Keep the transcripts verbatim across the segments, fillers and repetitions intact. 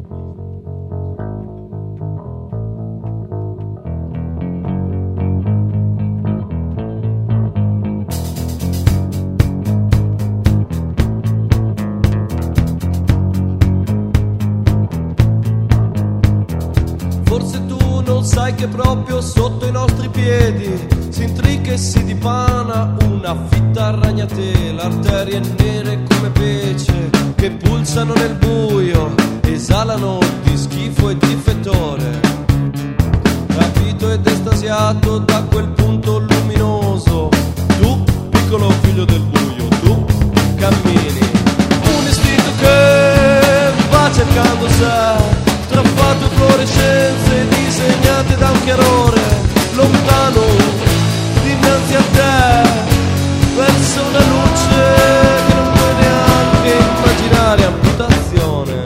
Forse tu non sai che proprio sotto i nostri piedi si intrica e si dipana una fitta ragnatela, arterie nere come pece che pulsano nel buio, esalano di schifo e di fetore. Rapito ed estasiato da quel punto luminoso, tu, piccolo figlio del buio, tu cammini. Un istinto che va cercando sé tra fatto e fluorescenze disegnate da un chiarore lontano dinanzi a te, verso una luce che non puoi neanche immaginare. Amputazione,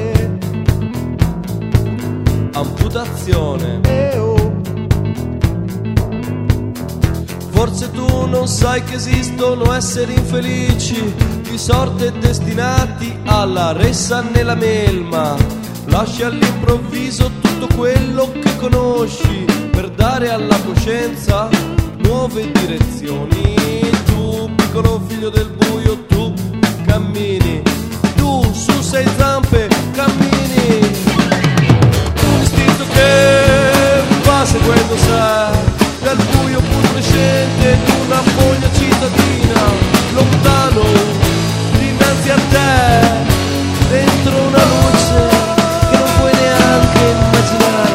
amputazione. Forse tu non sai che esistono esseri infelici di sorte destinati alla ressa nella melma. Lasci all'improvviso tutto quello che conosci per dare alla coscienza nuove direzioni. Tu, piccolo figlio del buio, tu cammini, tu su sei zampe cammini. Un istinto che va seguendo sé dal buio putrescente di una foglia cittadina, lontano dinanzi a te, dentro una luce che non puoi neanche immaginare.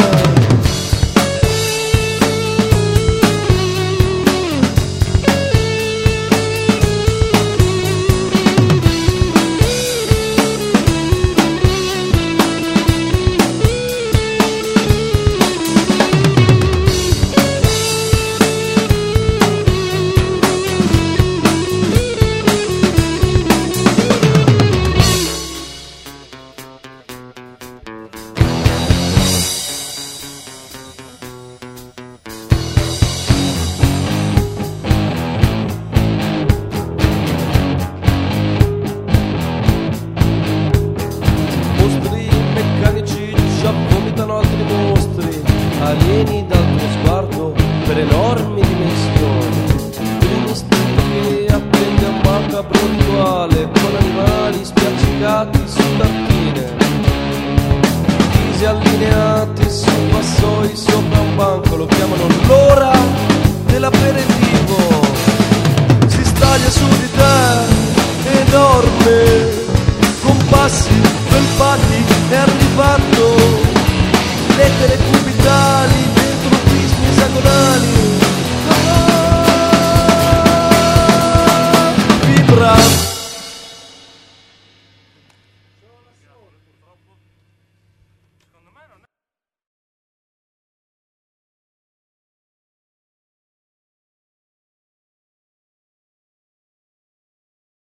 Vomitano altri mostri, alieni dal tuo sguardo per enormi dimensioni. Un istinto che attende un macabro rituale con animali spiaccicati su tartine, disallineati su vassoi sopra un banco. Lo chiamano l'ora dell'aperitivo. Si staglia su di te e dorme con passi felpati. È arrivato lettere cubitali dentro prismi esagonali. Ah, vibra